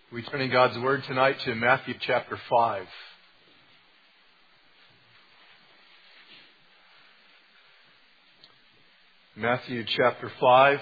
We turn in God's Word tonight to Matthew chapter 5. Matthew chapter 5.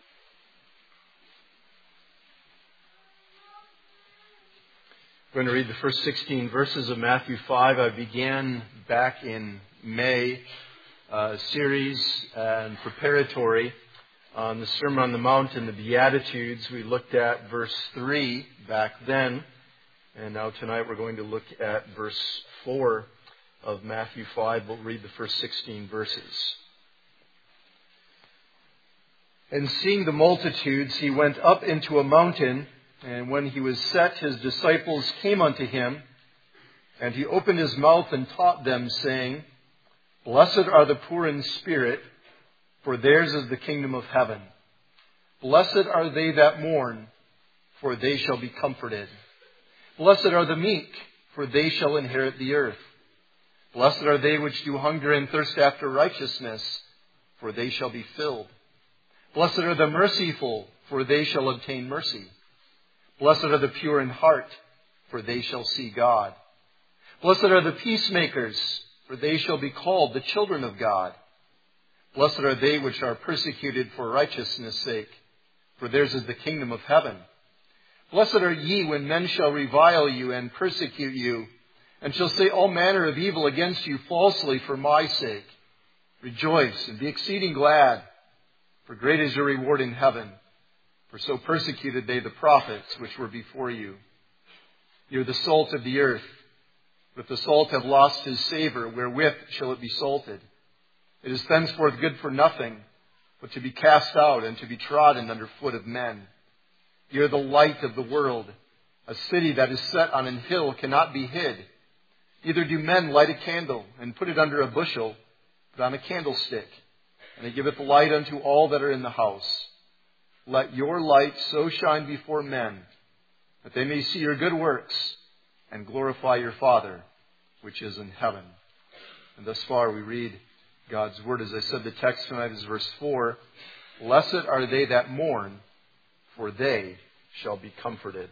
We're going to read the first 16 verses of Matthew 5. I began back in May a series and preparatory on the Sermon on the Mount and the Beatitudes. We looked at verse 3 back then, and now tonight we're going to look at verse 4 of Matthew 5. We'll read the first 16 verses. And seeing the multitudes, he went up into a mountain, and when he was set, his disciples came unto him, and he opened his mouth and taught them, saying, Blessed are the poor in spirit, for theirs is the kingdom of heaven. Blessed are they that mourn, for they shall be comforted. Blessed are the meek, for they shall inherit the earth. Blessed are they which do hunger and thirst after righteousness, for they shall be filled. Blessed are the merciful, for they shall obtain mercy. Blessed are the pure in heart, for they shall see God. Blessed are the peacemakers, for they shall be called the children of God. Blessed are they which are persecuted for righteousness' sake, for theirs is the kingdom of heaven. Blessed are ye when men shall revile you and persecute you, and shall say all manner of evil against you falsely for my sake. Rejoice and be exceeding glad, for great is your reward in heaven. For so persecuted they the prophets which were before you. You are the salt of the earth. But if the salt have lost his savor, wherewith shall it be salted? It is thenceforth good for nothing, but to be cast out and to be trodden under foot of men. You are the light of the world. A city that is set on an hill cannot be hid. Neither do men light a candle and put it under a bushel, but on a candlestick, and it giveth light unto all that are in the house. Let your light so shine before men, that they may see your good works and glorify your Father, which is in heaven. And thus far we read God's Word. As I said, the text tonight is verse 4. Blessed are they that mourn, for they shall be comforted.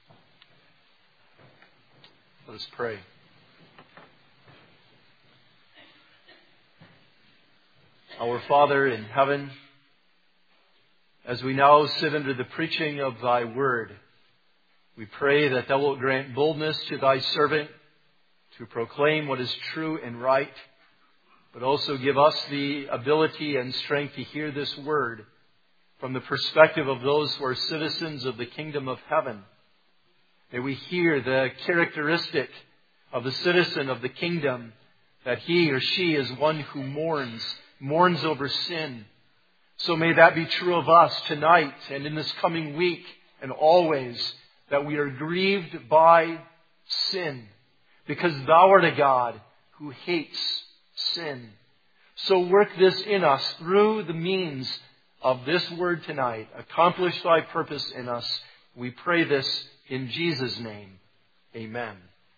Let us pray. Our Father in heaven, as we now sit under the preaching of Thy Word, we pray that Thou wilt grant boldness to Thy servant to proclaim what is true and right, but also give us the ability and strength to hear this Word from the perspective of those who are citizens of the kingdom of heaven. May we hear the characteristic of the citizen of the kingdom, that he or she is one who mourns over sin. So may that be true of us tonight and in this coming week and always, that we are grieved by sin, because Thou art a God who hates sin. So work this in us through the means of this word tonight. Accomplish Thy purpose in us. We pray this in Jesus' name. Amen.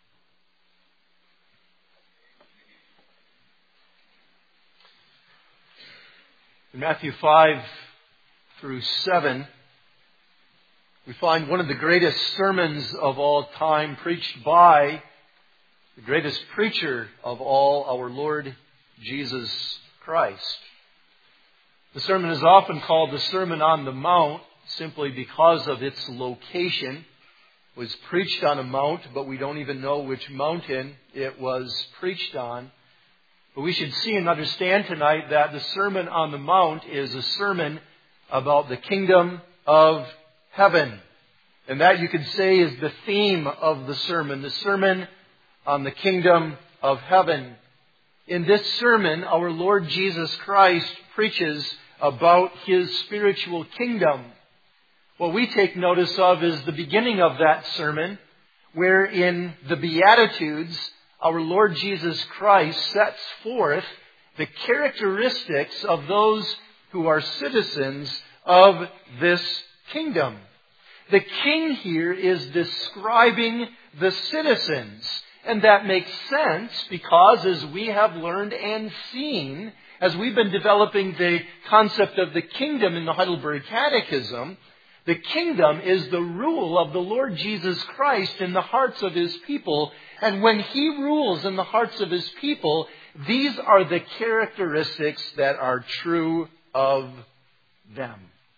In Matthew 5 through 7, we find one of the greatest sermons of all time preached by the greatest preacher of all, our Lord Jesus Christ. The sermon is often called the Sermon on the Mount simply because of its location. It was preached on a mount, but we don't even know which mountain it was preached on. But we should see and understand tonight that the Sermon on the Mount is a sermon about the kingdom of heaven. And that, you could say, is the theme of the sermon on the kingdom of heaven. In this sermon, our Lord Jesus Christ preaches about His spiritual kingdom. What we take notice of is the beginning of that sermon, where in the Beatitudes, our Lord Jesus Christ sets forth the characteristics of those who are citizens of this kingdom. The king here is describing the citizens. And that makes sense because, as we have learned and seen, as we've been developing the concept of the kingdom in the Heidelberg Catechism, The kingdom is the rule of the Lord Jesus Christ in the hearts of His people. And when He rules in the hearts of His people, these are the characteristics that are true of them.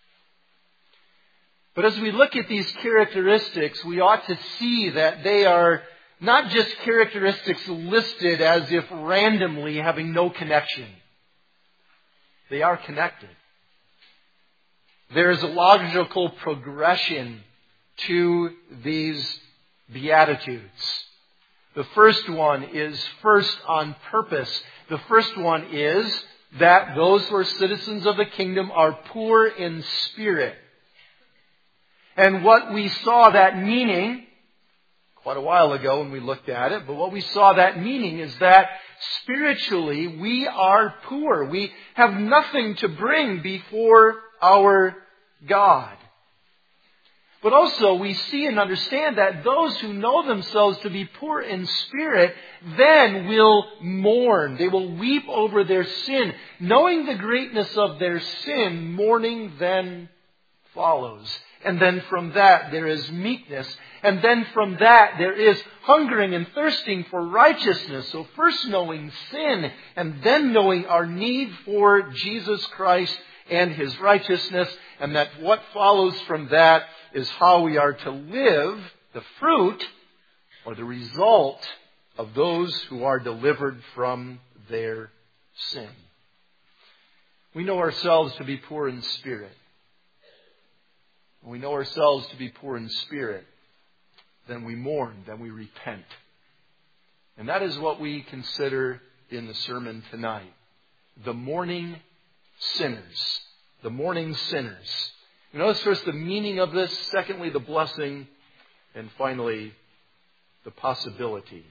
But as we look at these characteristics, we ought to see that they are not just characteristics listed as if randomly having no connection. They are connected. There is a logical progression to these Beatitudes. The first one is first on purpose. The first one is that those who are citizens of the kingdom are poor in spirit. And what we saw that meaning quite a while ago when we looked at it, but what we saw that meaning is that spiritually we are poor. We have nothing to bring before our God. But also we see and understand that those who know themselves to be poor in spirit then will mourn. They will weep over their sin. Knowing the greatness of their sin, mourning then follows. And then from that there is meekness. And then from that there is hungering and thirsting for righteousness. So first knowing sin and then knowing our need for Jesus Christ and His righteousness. And that what follows from that is how we are to live the fruit or the result of those who are delivered from their sin. We know ourselves to be poor in spirit. When we know ourselves to be poor in spirit, then we mourn, then we repent. And that is what we consider in the sermon tonight. The mourning sinners. The mourning sinners. You notice first the meaning of this, secondly the blessing, and finally the possibility.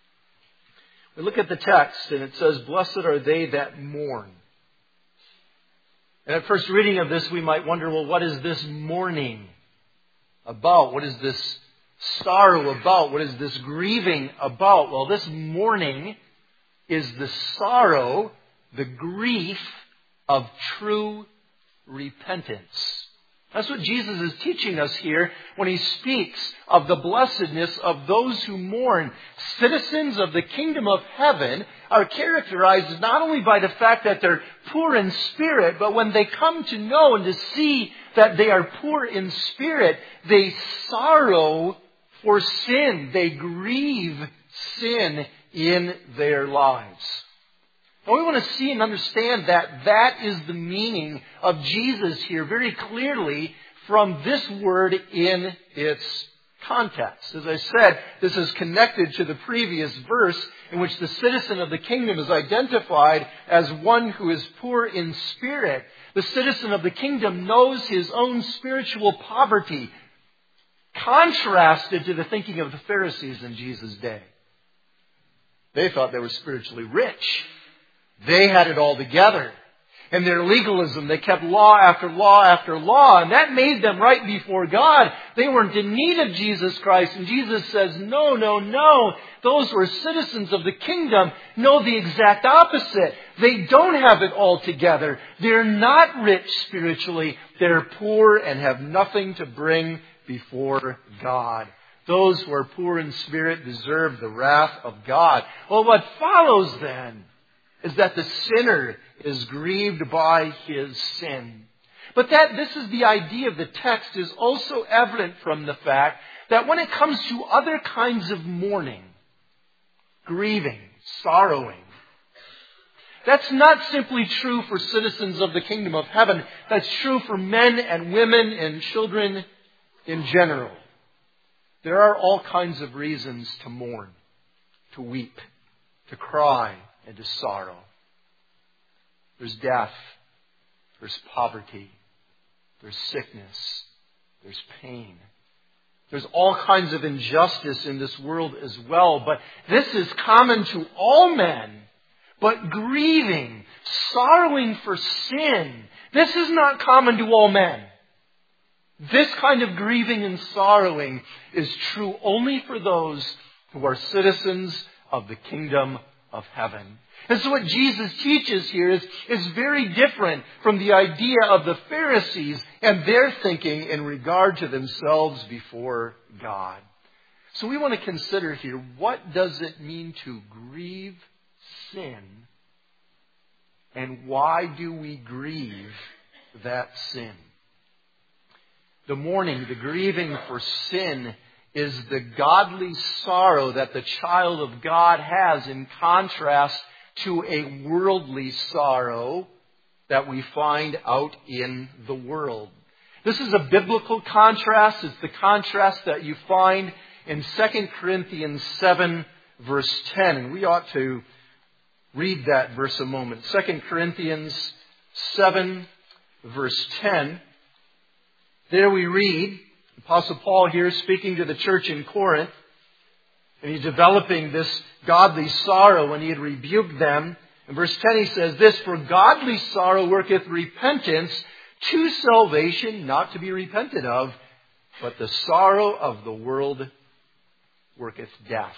We look at the text and it says, "Blessed are they that mourn." And at first reading of this, we might wonder, well, what is this mourning about? What is this sorrow about? What is this grieving about? Well, this mourning is the sorrow, the grief of true repentance. That's what Jesus is teaching us here when He speaks of the blessedness of those who mourn. Citizens of the kingdom of heaven are characterized not only by the fact that they're poor in spirit, but when they come to know and to see that they are poor in spirit, they sorrow for sin. They grieve sin in their lives. And we want to see and understand that that is the meaning of Jesus here very clearly from this word in its context. As I said, this is connected to the previous verse in which the citizen of the kingdom is identified as one who is poor in spirit. The citizen of the kingdom knows his own spiritual poverty, contrasted to the thinking of the Pharisees in Jesus' day. They thought they were spiritually rich. They had it all together. In their legalism, they kept law after law after law, and that made them right before God. They weren't in need of Jesus Christ. And Jesus says, no, no, no. Those who are citizens of the kingdom know the exact opposite. They don't have it all together. They're not rich spiritually. They're poor and have nothing to bring before God. Those who are poor in spirit deserve the wrath of God. Well, what follows then is that the sinner is grieved by his sin. But that this is the idea of the text is also evident from the fact that when it comes to other kinds of mourning, grieving, sorrowing, that's not simply true for citizens of the kingdom of heaven. That's true for men and women and children in general. There are all kinds of reasons to mourn, to weep, to cry, and to sorrow. There's death. There's poverty. There's sickness. There's pain. There's all kinds of injustice in this world as well. But this is common to all men. But grieving, sorrowing for sin, this is not common to all men. This kind of grieving and sorrowing is true only for those who are citizens of the kingdom of heaven. And so what Jesus teaches here is very different from the idea of the Pharisees and their thinking in regard to themselves before God. So we want to consider here, what does it mean to grieve sin? And why do we grieve that sin? The mourning, the grieving for sin, is the godly sorrow that the child of God has in contrast to a worldly sorrow that we find out in the world. This is a biblical contrast. It's the contrast that you find in 2 Corinthians 7, verse 10. And we ought to read that verse a moment. 2 Corinthians 7, verse 10. There we read, Apostle Paul here speaking to the church in Corinth, and he's developing this godly sorrow when he had rebuked them. In verse 10 he says this, "For godly sorrow worketh repentance to salvation, not to be repented of, but the sorrow of the world worketh death."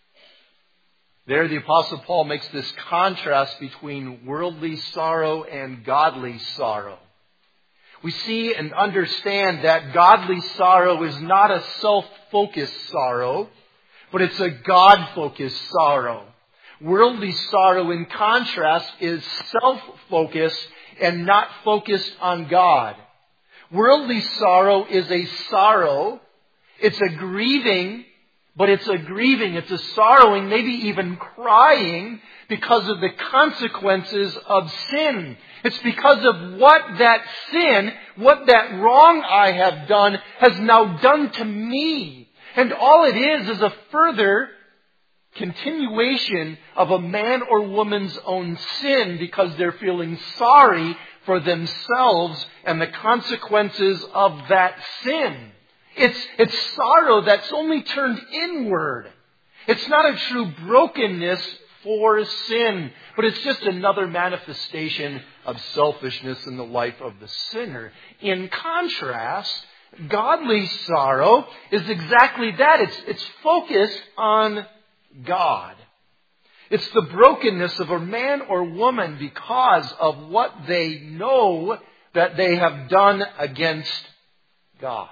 There the Apostle Paul makes this contrast between worldly sorrow and godly sorrow. We see and understand that godly sorrow is not a self-focused sorrow, but it's a God-focused sorrow. Worldly sorrow, in contrast, is self-focused and not focused on God. Worldly sorrow is a sorrow. It's a grieving, but it's a sorrowing, maybe even crying, because of the consequences of sin. It's because of what that sin, what that wrong I have done has now done to me. And all it is a further continuation of a man or woman's own sin because they're feeling sorry for themselves and the consequences of that sin. It's sorrow that's only turned inward. It's not a true brokenness for sin, but it's just another manifestation of selfishness in the life of the sinner. In contrast, godly sorrow is exactly that. It's focused on God. It's the brokenness of a man or woman because of what they know that they have done against God.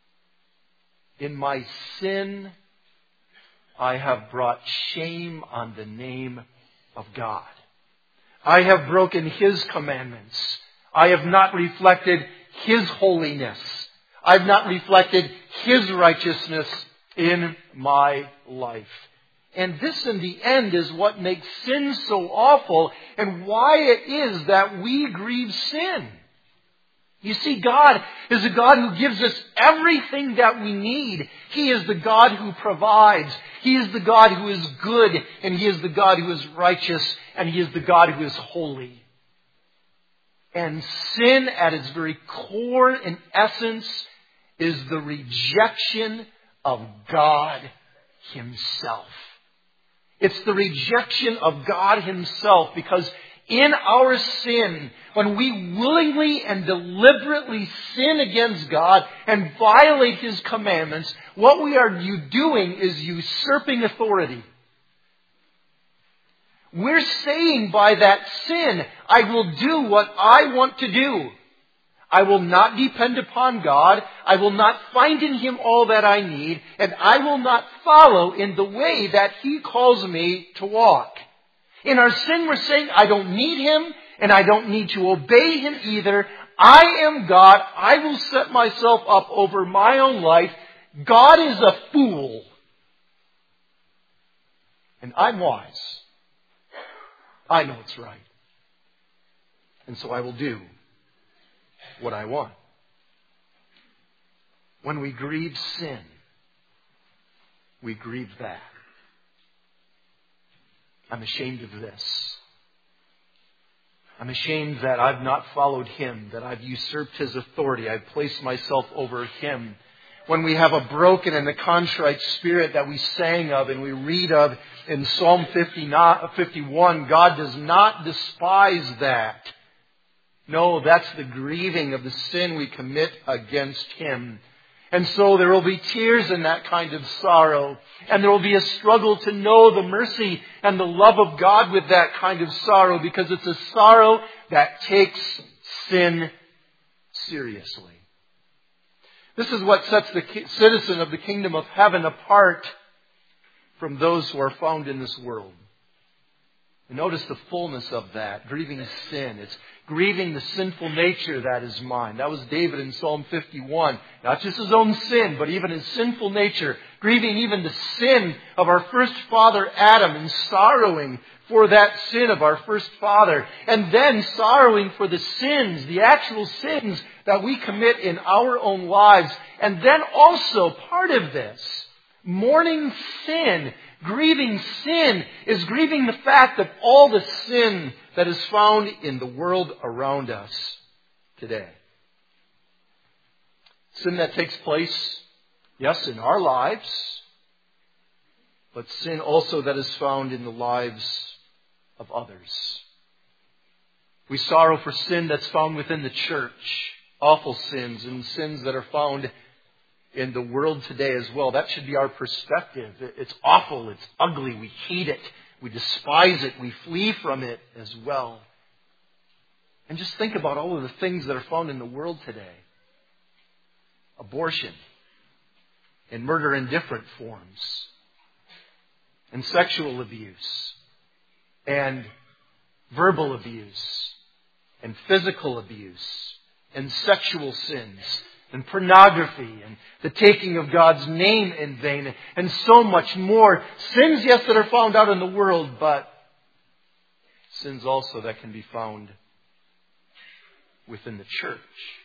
In my sin, I have brought shame on the name of God. I have broken His commandments. I have not reflected His holiness. I have not reflected His righteousness in my life. And this in the end is what makes sin so awful and why it is that we grieve sin. You see, God is a God who gives us everything that we need. He is the God who provides. He is the God who is good, and He is the God who is righteous, and He is the God who is holy. And sin at its very core and essence is the rejection of God Himself. It's the rejection of God Himself, because in our sin, when we willingly and deliberately sin against God and violate His commandments, what we are doing is usurping authority. We're saying by that sin, I will do what I want to do. I will not depend upon God. I will not find in Him all that I need. And I will not follow in the way that He calls me to walk. In our sin, we're saying, I don't need Him, and I don't need to obey Him either. I am God. I will set myself up over my own life. God is a fool. And I'm wise. I know it's right. And so I will do what I want. When we grieve sin, we grieve that. I'm ashamed of this. I'm ashamed that I've not followed Him, that I've usurped His authority. I've placed myself over Him. When we have a broken and a contrite spirit that we sang of and we read of in Psalm 51, God does not despise that. No, that's the grieving of the sin we commit against Him. And so there will be tears in that kind of sorrow. And there will be a struggle to know the mercy and the love of God with that kind of sorrow, because it's a sorrow that takes sin seriously. This is what sets the citizen of the kingdom of heaven apart from those who are found in this world. And notice the fullness of that, grieving sin. It's grieving the sinful nature that is mine. That was David in Psalm 51. Not just his own sin, but even his sinful nature. Grieving even the sin of our first father Adam, and sorrowing for that sin of our first father. And then sorrowing for the sins, the actual sins that we commit in our own lives. And then also part of this, mourning sin, grieving sin, is grieving the fact of all the sin that is found in the world around us today. Sin that takes place, yes, in our lives, but sin also that is found in the lives of others. We sorrow for sin that's found within the church, awful sins, and sins that are found in the world today as well. That should be our perspective. It's awful. It's ugly. We hate it. We despise it. We flee from it as well. And just think about all of the things that are found in the world today. Abortion and murder in different forms, and sexual abuse, and verbal abuse, and physical abuse, and sexual sins, and pornography, and the taking of God's name in vain, and so much more. Sins, yes, that are found out in the world, but sins also that can be found within the church.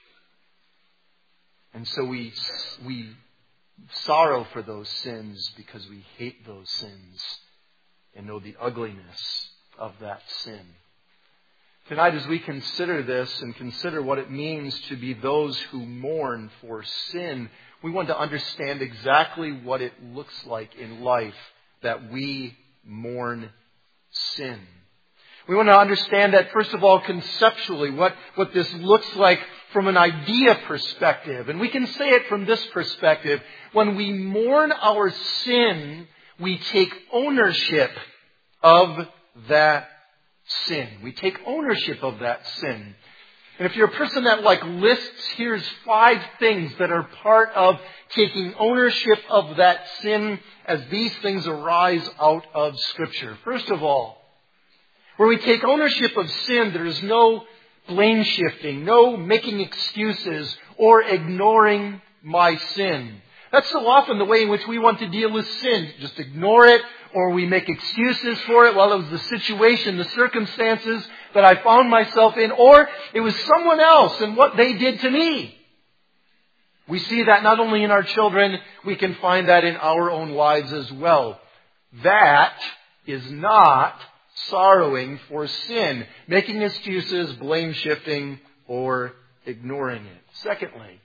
And so we sorrow for those sins because we hate those sins and know the ugliness of that sin. Tonight, as we consider this and consider what it means to be those who mourn for sin, we want to understand exactly what it looks like in life that we mourn sin. We want to understand that, first of all, conceptually, what this looks like from an idea perspective. And we can say it from this perspective. When we mourn our sin, we take ownership of that sin. We take ownership of that sin. And if you're a person that lists, here's 5 things that are part of taking ownership of that sin as these things arise out of Scripture. First of all, where we take ownership of sin, there is no blame shifting, no making excuses or ignoring my sin. That's so often the way in which we want to deal with sin. Just ignore it, or we make excuses for it. Well, it was the situation, the circumstances that I found myself in, or it was someone else and what they did to me. We see that not only in our children, we can find that in our own lives as well. That is not sorrowing for sin, making excuses, blame shifting, or ignoring it. Secondly,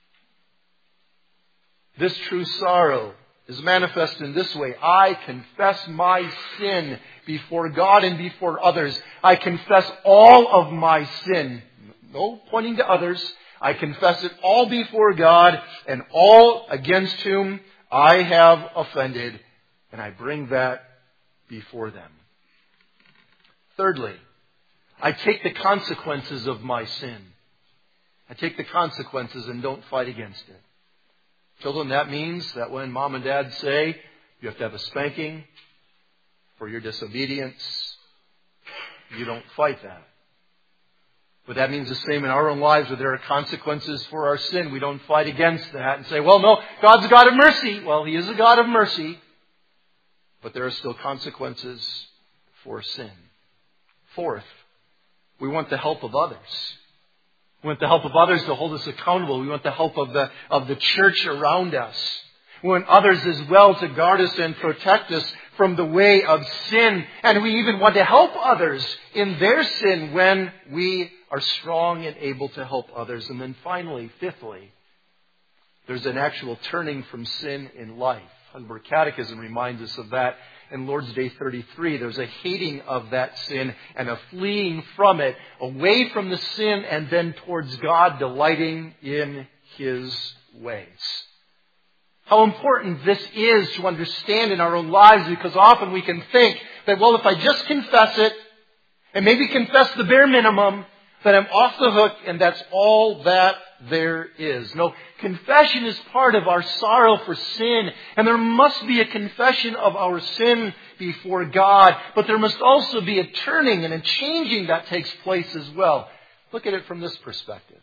this true sorrow is manifest in this way. I confess my sin before God and before others. I confess all of my sin. No pointing to others. I confess it all before God and all against whom I have offended. And I bring that before them. Thirdly, I take the consequences of my sin. I take the consequences and don't fight against it. Children, that means that when mom and dad say you have to have a spanking for your disobedience, you don't fight that. But that means the same in our own lives, where there are consequences for our sin. We don't fight against that and say, well, no, God's a God of mercy. Well, He is a God of mercy, but there are still consequences for sin. Fourth, we want the help of others. We want the help of others to hold us accountable. We want the help of the church around us. We want others as well to guard us and protect us from the way of sin. And we even want to help others in their sin when we are strong and able to help others. And then finally, fifthly, there's an actual turning from sin in life. Heidelberg Catechism reminds us of that. In Lord's Day 33, there's a hating of that sin and a fleeing from it, away from the sin and then towards God, delighting in His ways. how important this is to understand in our own lives, because often we can think that, well, if I just confess it, and maybe confess the bare minimum, that I'm off the hook and that's all that there is. No, confession is part of our sorrow for sin, and there must be a confession of our sin before God, but there must also be a turning and a changing that takes place as well. Look at it from this perspective.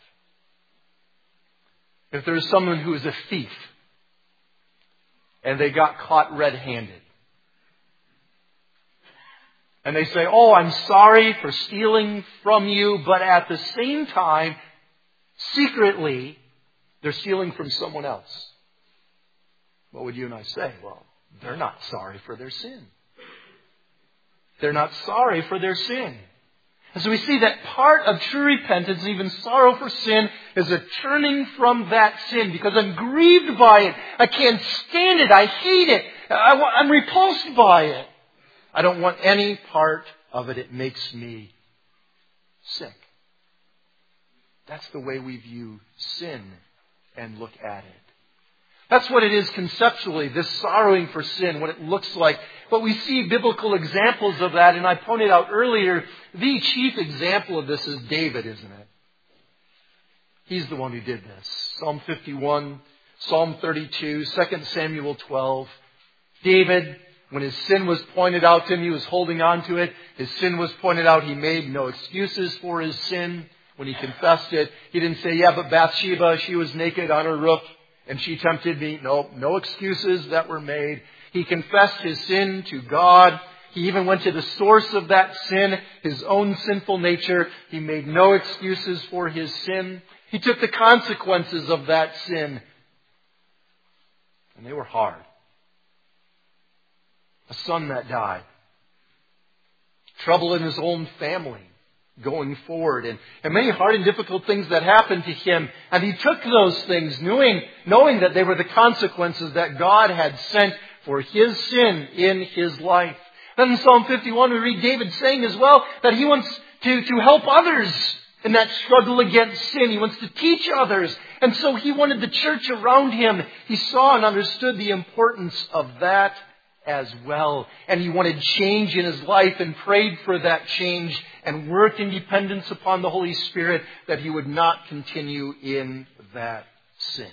If there's someone who is a thief, and they got caught red-handed, and they say, oh, I'm sorry for stealing from you, but at the same time, secretly, they're stealing from someone else. What would you and I say? Well, they're not sorry for their sin. They're not sorry for their sin. And so we see that part of true repentance, even sorrow for sin, is a turning from that sin because I'm grieved by it. I can't stand it. I hate it. I'm repulsed by it. I don't want any part of it. It makes me sick. That's the way we view sin and look at it. That's what it is conceptually, this sorrowing for sin, what it looks like. But we see biblical examples of that, and I pointed out earlier, the chief example of this is David, isn't it? He's the one who did this. Psalm 51, Psalm 32, 2 Samuel 12. David, when his sin was pointed out to him, he was holding on to it. His sin was pointed out. He made no excuses for his sin when he confessed it. He didn't say, yeah, but Bathsheba, she was naked on her roof and she tempted me. No excuses that were made. He confessed his sin to God. He even went to the source of that sin, his own sinful nature. He made no excuses for his sin. He took the consequences of that sin. And they were hard. A son that died. Trouble in his own family going forward. And many hard and difficult things that happened to him. And he took those things knowing that they were the consequences that God had sent for his sin in his life. Then in Psalm 51 we read David saying as well that he wants to help others in that struggle against sin. He wants to teach others. And so he wanted the church around him. He saw and understood the importance of that as well. And he wanted change in his life and prayed for that change and worked in dependence upon the Holy Spirit that he would not continue in that sin.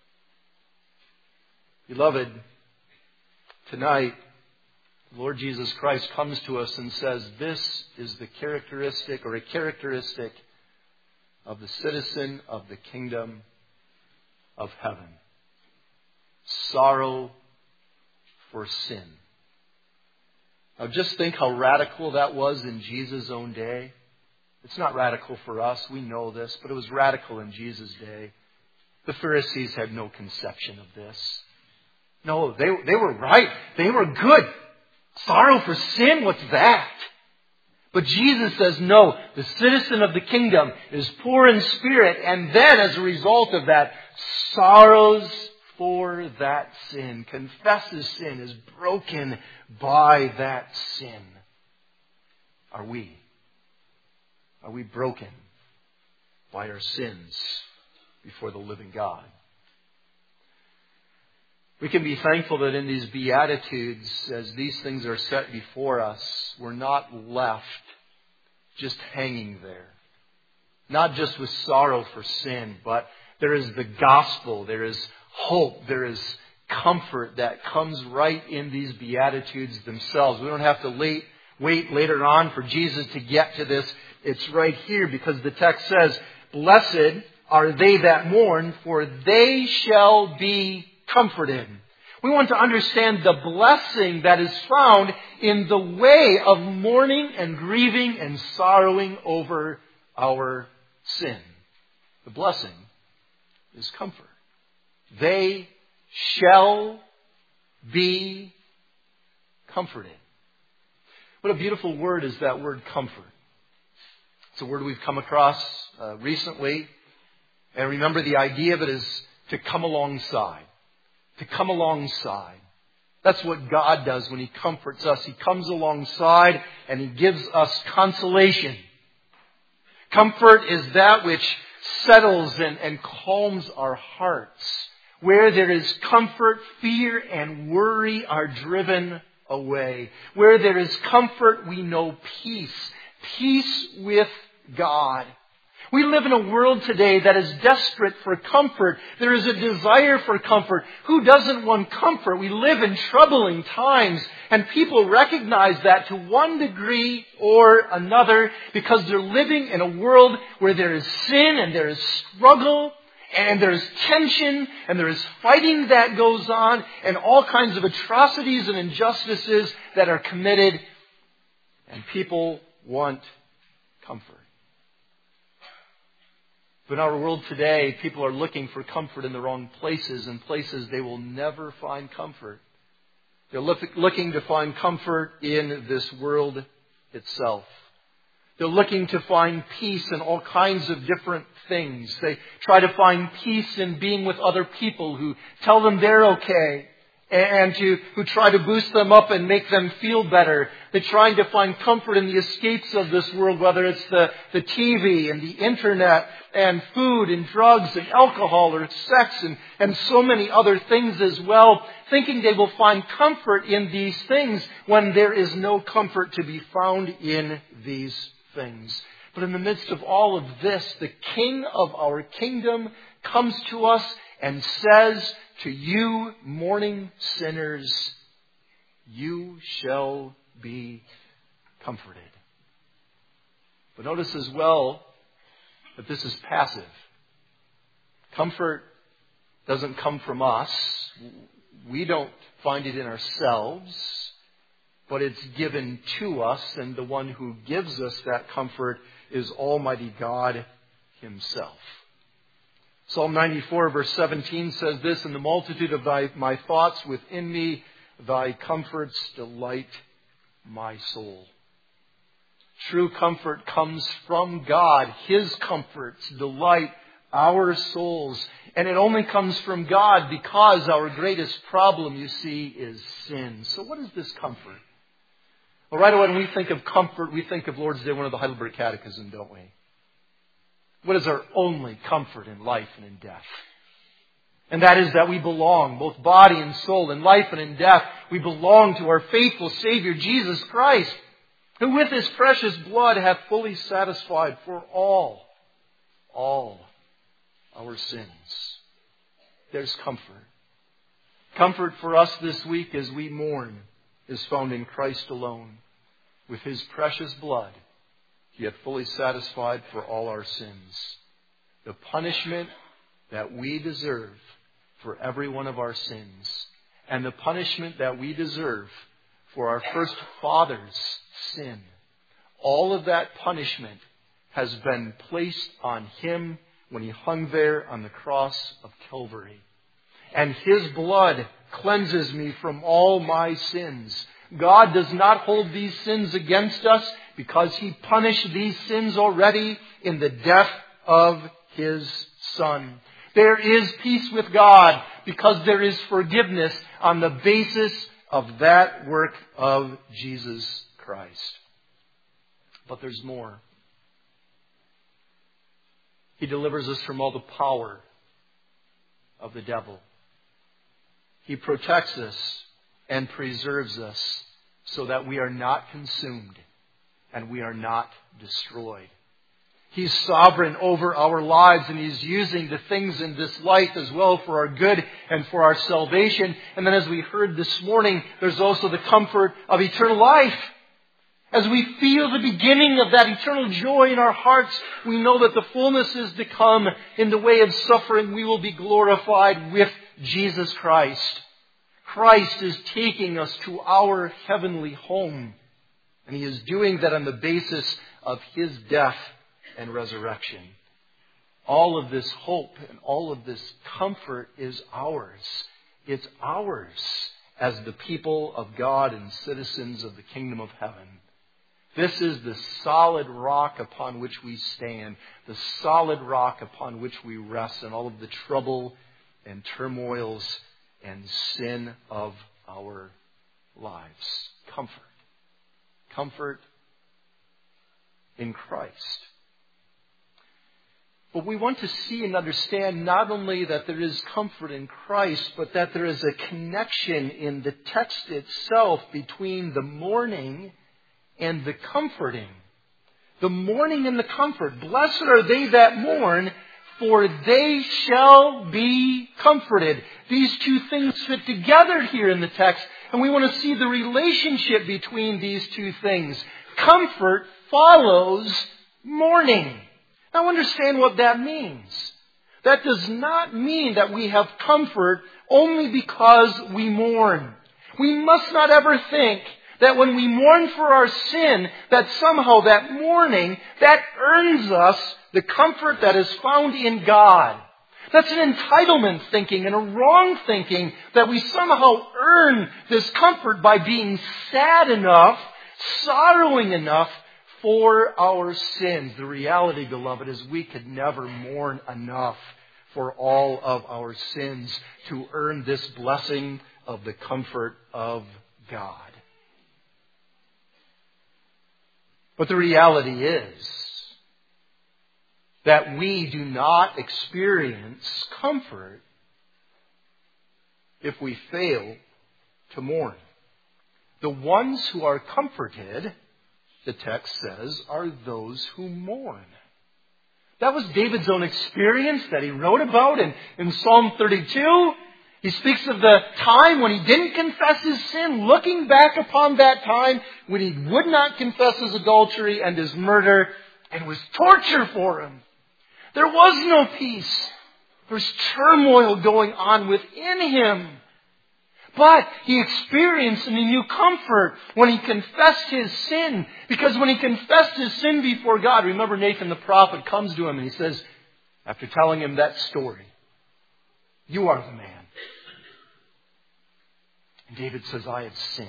Beloved, tonight, Lord Jesus Christ comes to us and says, this is the characteristic or a characteristic of the citizen of the kingdom of heaven. Sorrow for sin. Now just think how radical that was in Jesus' own day. It's not radical for us, we know this, but it was radical in Jesus' day. The Pharisees had no conception of this. No, they were right. They were good. Sorrow for sin, what's that? But Jesus says, no, the citizen of the kingdom is poor in spirit, and then as a result of that, sorrows for that sin, confesses sin, is broken by that sin. Are we? Are we broken by our sins before the living God? We can be thankful that in these Beatitudes, as these things are set before us, we're not left just hanging there. Not just with sorrow for sin, but there is the gospel, there is hope, there is comfort that comes right in these Beatitudes themselves. We don't have to wait later on for Jesus to get to this. It's right here because the text says, blessed are they that mourn, for they shall be comforted. We want to understand the blessing that is found in the way of mourning and grieving and sorrowing over our sin. The blessing is comfort. They shall be comforted. What a beautiful word is that word comfort. It's a word we've come across recently. And remember, the idea of it is to come alongside. To come alongside. That's what God does when He comforts us. He comes alongside and He gives us consolation. Comfort is that which settles and calms our hearts Where there is comfort, fear and worry are driven away. Where there is comfort, we know peace. Peace with God. We live in a world today that is desperate for comfort. There is a desire for comfort. Who doesn't want comfort? We live in troubling times, and people recognize that to one degree or another because they're living in a world where there is sin and there is struggle and there is tension and there is fighting that goes on and all kinds of atrocities and injustices that are committed, and people want comfort. But in our world today, people are looking for comfort in the wrong places, and places they will never find comfort. They're looking to find comfort in this world itself. They're looking to find peace in all kinds of different things. They try to find peace in being with other people who tell them they're okay, and who try to boost them up and make them feel better. They're trying to find comfort in the escapes of this world, whether it's the TV and the internet and food and drugs and alcohol or sex and so many other things as well, thinking they will find comfort in these things when there is no comfort to be found in these things. But in the midst of all of this, the King of our kingdom comes to us and says, "To you, mourning sinners, you shall be comforted." But notice as well that this is passive. Comfort doesn't come from us. We don't find it in ourselves, but it's given to us, and the one who gives us that comfort is Almighty God Himself. Psalm 94 verse 17 says this, "In the multitude of my thoughts within me, thy comforts delight my soul." True comfort comes from God. His comforts delight our souls. And it only comes from God because our greatest problem, you see, is sin. So what is this comfort? Well, right away when we think of comfort, we think of Lord's Day 1 of the Heidelberg Catechism, don't we? What is our only comfort in life and in death? And that is that we belong, both body and soul, in life and in death. We belong to our faithful Savior, Jesus Christ, who with His precious blood hath fully satisfied for all our sins. There's comfort. Comfort for us this week as we mourn is found in Christ alone. With His precious blood, He hath fully satisfied for all our sins. The punishment that we deserve for every one of our sins, and the punishment that we deserve for our first father's sin, all of that punishment has been placed on Him when He hung there on the cross of Calvary. And His blood cleanses me from all my sins. God does not hold these sins against us because He punished these sins already in the death of His Son. There is peace with God because there is forgiveness on the basis of that work of Jesus Christ. But there's more. He delivers us from all the power of the devil. He protects us and preserves us so that we are not consumed and we are not destroyed. He's sovereign over our lives, and He's using the things in this life as well for our good and for our salvation. And then as we heard this morning, there's also the comfort of eternal life. As we feel the beginning of that eternal joy in our hearts, we know that the fullness is to come. In the way of suffering, we will be glorified with Jesus Christ. Christ is taking us to our heavenly home. And He is doing that on the basis of His death and resurrection. All of this hope and all of this comfort is ours. It's ours as the people of God and citizens of the kingdom of heaven. This is the solid rock upon which we stand, the solid rock upon which we rest in all of the trouble and turmoils and sin of our lives. Comfort. Comfort in Christ. But we want to see and understand not only that there is comfort in Christ, but that there is a connection in the text itself between the mourning and the comforting. The mourning and the comfort. Blessed are they that mourn, for they shall be comforted. These two things fit together here in the text, and we want to see the relationship between these two things. Comfort follows mourning. Now understand what that means. That does not mean that we have comfort only because we mourn. We must not ever think that when we mourn for our sin, that somehow that mourning, that earns us the comfort that is found in God. That's an entitlement thinking and a wrong thinking that we somehow earn this comfort by being sad enough, sorrowing enough for our sins. The reality, beloved, is we could never mourn enough for all of our sins to earn this blessing of the comfort of God. But the reality is that we do not experience comfort if we fail to mourn. The ones who are comforted, the text says, are those who mourn. That was David's own experience that he wrote about in Psalm 32. He speaks of the time when he didn't confess his sin, looking back upon that time when he would not confess his adultery and his murder, and it was torture for him. There was no peace. There was turmoil going on within him. But he experienced and he knew comfort when he confessed his sin. Because when he confessed his sin before God, remember Nathan the prophet comes to him and he says, after telling him that story, "You are the man." And David says, "I have sinned."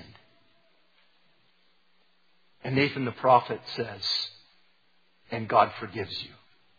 And Nathan the prophet says, "And God forgives you."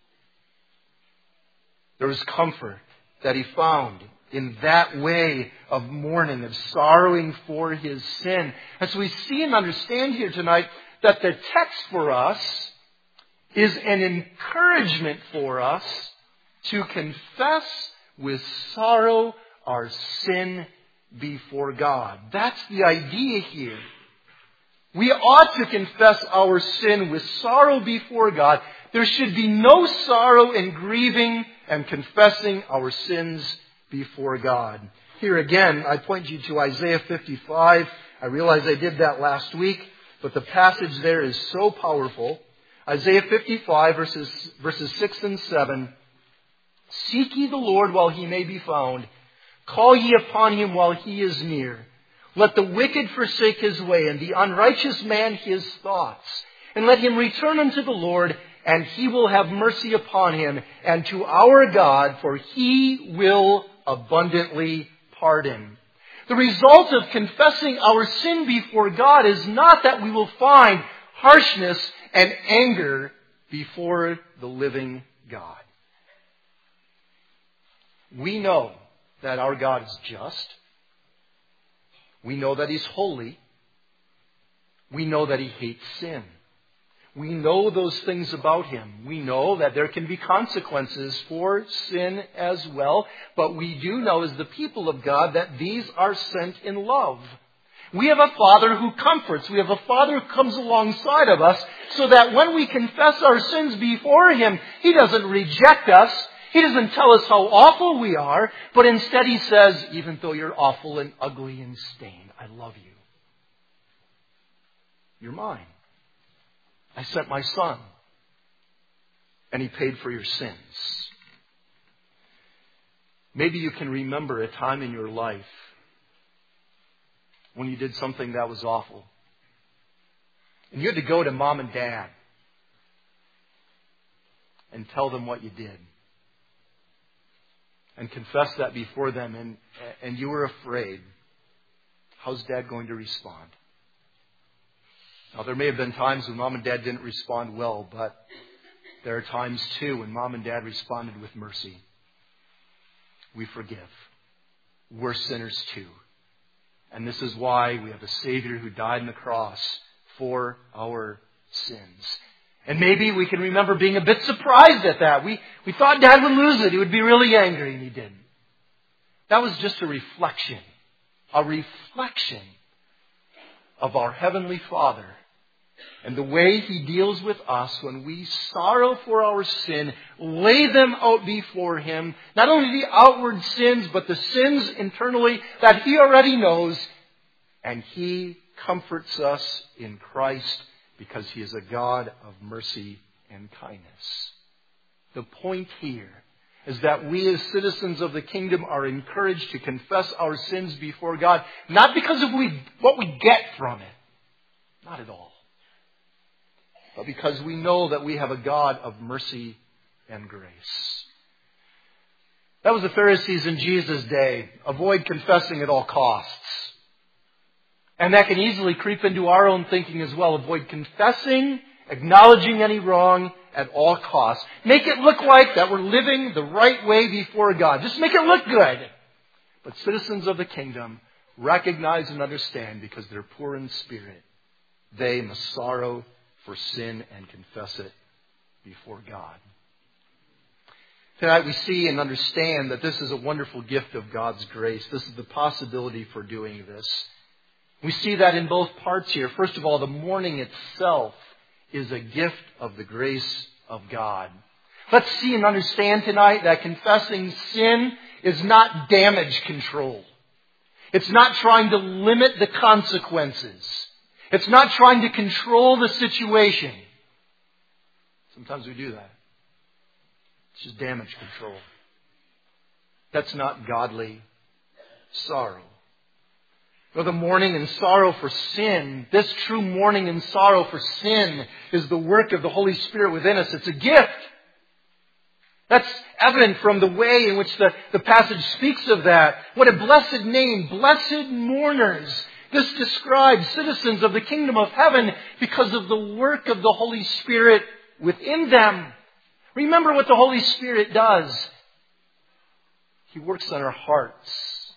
There was comfort that he found in that way of mourning, of sorrowing for his sin. And so we see and understand here tonight that the text for us is an encouragement for us to confess with sorrow our sin before God. That's the idea here. We ought to confess our sin with sorrow before God. There should be no sorrow in grieving and confessing our sins before God. Here again, I point you to Isaiah 55. I realize I did that last week, but the passage there is so powerful. Isaiah 55, verses 6 and 7. "Seek ye the Lord while he may be found. Call ye upon him while he is near. Let the wicked forsake his way, and the unrighteous man his thoughts. And let him return unto the Lord, and he will have mercy upon him, and to our God, for he will abundantly pardon." The result of confessing our sin before God is not that we will find harshness and anger before the living God. We know that our God is just. We know that he's holy. We know that he hates sin. We know those things about him. We know that there can be consequences for sin as well. But we do know as the people of God that these are sent in love. We have a Father who comforts. We have a Father who comes alongside of us so that when we confess our sins before him, he doesn't reject us. He doesn't tell us how awful we are. But instead he says, even though you're awful and ugly and stained, I love you. You're mine. I sent my Son, and he paid for your sins. Maybe you can remember a time in your life when you did something that was awful. And you had to go to mom and dad and tell them what you did. And confess that before them, and you were afraid. How's Dad going to respond? Now, there may have been times when Mom and Dad didn't respond well, but there are times, too, when Mom and Dad responded with mercy. We forgive. We're sinners, too. And this is why we have a Savior who died on the cross for our sins. And maybe we can remember being a bit surprised at that. We thought Dad would lose it. He would be really angry, and he didn't. That was just a reflection of our Heavenly Father and the way He deals with us when we sorrow for our sin, lay them out before Him, not only the outward sins, but the sins internally that He already knows, and He comforts us in Christ because He is a God of mercy and kindness. The point here is that we as citizens of the kingdom are encouraged to confess our sins before God, not because of what we get from it, not at all, but because we know that we have a God of mercy and grace. That was the Pharisees in Jesus' day. Avoid confessing at all costs. And that can easily creep into our own thinking as well. Avoid confessing, acknowledging any wrong at all costs. Make it look like that we're living the right way before God. Just make it look good. But citizens of the kingdom recognize and understand, because they're poor in spirit, they must sorrow for sin and confess it before God. Tonight we see and understand that this is a wonderful gift of God's grace. This is the possibility for doing this. We see that in both parts here. First of all, the mourning itself is a gift of the grace of God. Let's see and understand tonight that confessing sin is not damage control. It's not trying to limit the consequences. It's not trying to control the situation. Sometimes we do that. It's just damage control. That's not godly sorrow. Or the mourning and sorrow for sin, this true mourning and sorrow for sin is the work of the Holy Spirit within us. It's a gift. That's evident from the way in which the passage speaks of that. What a blessed name, blessed mourners. This describes citizens of the kingdom of heaven because of the work of the Holy Spirit within them. Remember what the Holy Spirit does. He works on our hearts.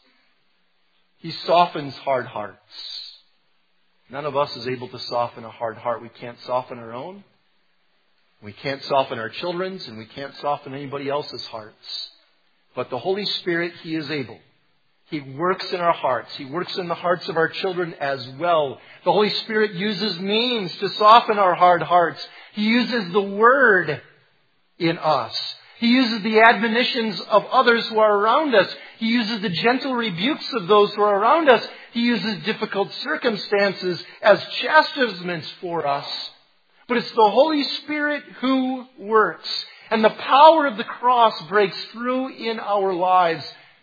He softens hard hearts. None of us is able to soften a hard heart. We can't soften our own. We can't soften our children's, and we can't soften anybody else's hearts. But the Holy Spirit, He is able. He works in our hearts. He works in the hearts of our children as well. The Holy Spirit uses means to soften our hard hearts. He uses the Word in us. He uses the admonitions of others who are around us. He uses the gentle rebukes of those who are around us. He uses difficult circumstances as chastisements for us. But it's the Holy Spirit who works. And the power of the cross breaks through in our lives.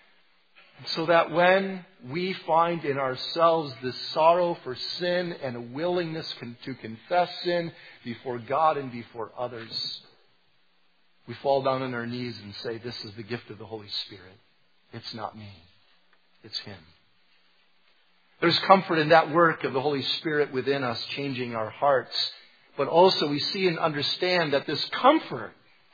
So that when we find in ourselves this sorrow for sin and a willingness to confess sin before God and before others, we fall down on our knees and say, this is the gift of the Holy Spirit. It's not me. It's Him. There's comfort in that work of the Holy Spirit within us, changing our hearts. But also we see and understand that this comfort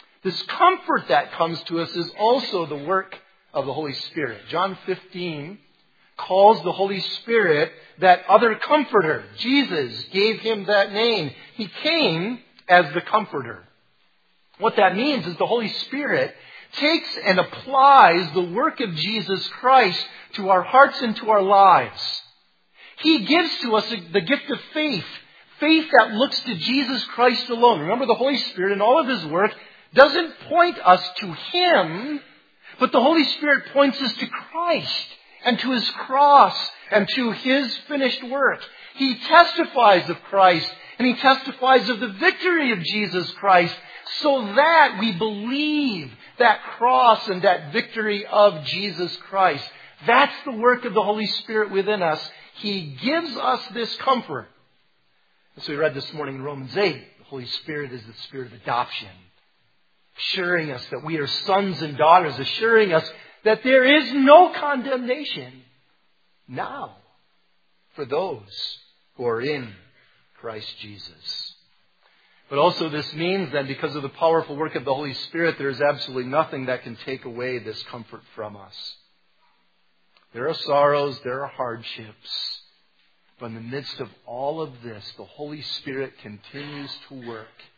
that comes to us is also the work of the Holy Spirit. John 15 calls the Holy Spirit that other comforter. Jesus gave Him that name. He came as the comforter. What that means is the Holy Spirit takes and applies the work of Jesus Christ to our hearts and to our lives. He gives to us the gift of faith. Faith that looks to Jesus Christ alone. Remember, the Holy Spirit in all of His work doesn't point us to Him, but the Holy Spirit points us to Christ and to His cross and to His finished work. He testifies of Christ and He testifies of the victory of Jesus Christ so that we believe that cross and that victory of Jesus Christ. That's the work of the Holy Spirit within us. He gives us this comfort. As we read this morning in Romans 8, the Holy Spirit is the Spirit of adoption, assuring us that we are sons and daughters, assuring us that there is no condemnation now for those who are in Christ Jesus. But also this means that because of the powerful work of the Holy Spirit, there is absolutely nothing that can take away this comfort from us. There are sorrows, there are hardships. But in the midst of all of this, the Holy Spirit continues to work.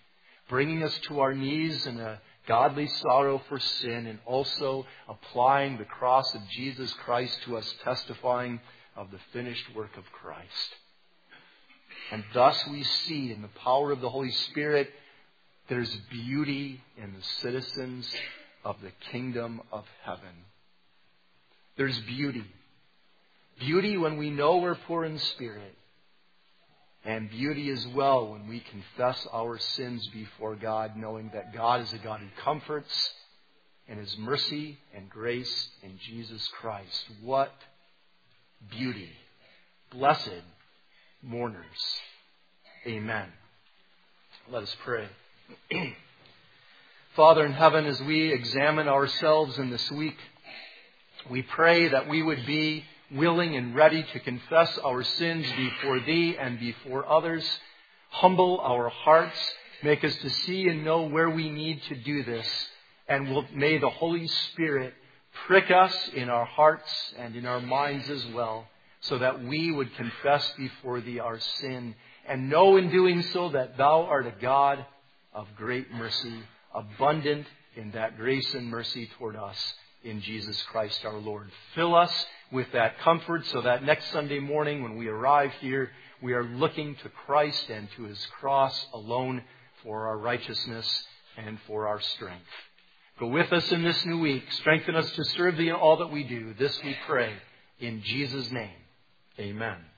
bringing us to our knees in a godly sorrow for sin, and also applying the cross of Jesus Christ to us, testifying of the finished work of Christ. And thus we see in the power of the Holy Spirit, there's beauty in the citizens of the kingdom of heaven. There's beauty. Beauty when we know we're poor in spirit. And beauty as well when we confess our sins before God, knowing that God is a God who comforts in His mercy and grace in Jesus Christ. What beauty. Blessed mourners. Amen. Let us pray. Father in heaven, as we examine ourselves in this week, we pray that we would be willing and ready to confess our sins before Thee and before others. Humble our hearts. Make us to see and know where we need to do this. And may the Holy Spirit prick us in our hearts and in our minds as well, so that we would confess before Thee our sin, and know in doing so that Thou art a God of great mercy, abundant in that grace and mercy toward us in Jesus Christ our Lord. Fill us with that comfort so that next Sunday morning when we arrive here, we are looking to Christ and to His cross alone for our righteousness and for our strength. Go with us in this new week. Strengthen us to serve Thee in all that we do. This we pray in Jesus' name. Amen.